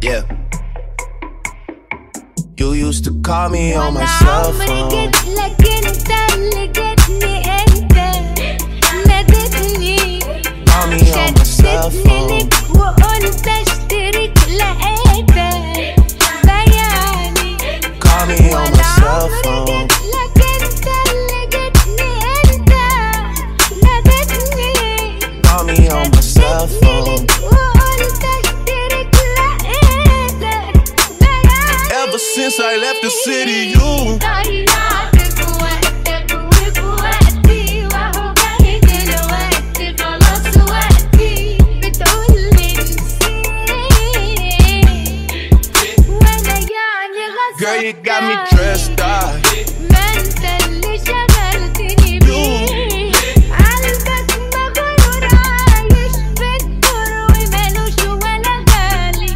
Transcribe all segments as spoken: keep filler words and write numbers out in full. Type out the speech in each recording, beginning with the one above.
Yeah. You used to call me on my cell phone. عمري جيت لك انت اللي جيتني انت ناديتني Call me on my cell شدتني phone. لك وقلت اشترك لقيتك بياني Call me on my cell عمري phone. جيت لك انت اللي جيتني انت ناديتني Call me on my cell phone. وقلت اشترك لقيتك بياني Ever since I left the city, you ضيعتك وقتك وفي وقتي وهو جاي دلوقتي خلاص وقتي بتقولي نسيت وانا يعني غصب Girl, you got me dressed up. ما انت اللي شغلتني بيه قلبك مغرور عايش في الدور ومالوش ولا غالي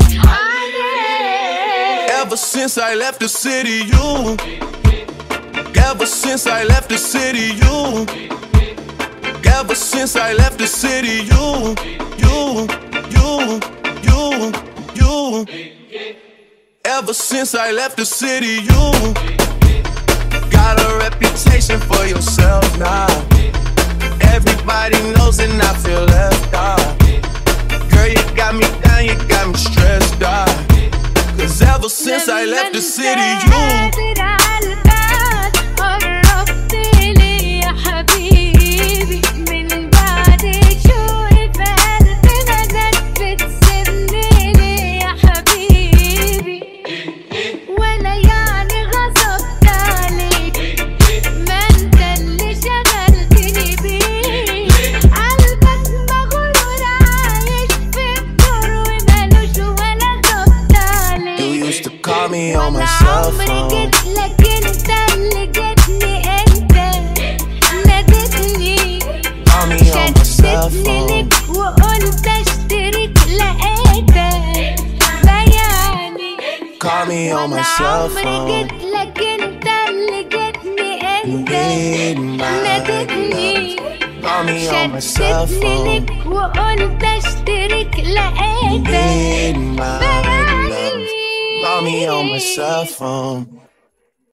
عليك. Ever since I left the city, you. Ever since I left the city, you. Ever since I left the city, you, you, you, you, you. Ever since I left the city, you got a reputation for yourself now. Everybody knows and I feel left out. Girl, you got me down, you got me stressed out. Cause ever since I left the city, you قادر عالبال قربت لي يا حبيبي من بعد شوقي في قلبي بدأت بتسيبني ليه يا حبيبي وانا يعني غصبت عليك ما انت اللي شغلتني بيه قلبك مغرور عايش في الدور ومالوش ولا غبت عليك. You used to call me on my cell عمري phone. جيت لك انت اللي جيتني انت ناديتني Call me on my cell شدتني phone. لك وقلت اشترك لقيتك بياني Call me on my cell عمري phone. جيت لك انت اللي جيتني انت Need my ناديتني Call me on my cell شدتني phone. لك وقلت اشترك لقيتك Need my love. بياني Call me on my cell phone.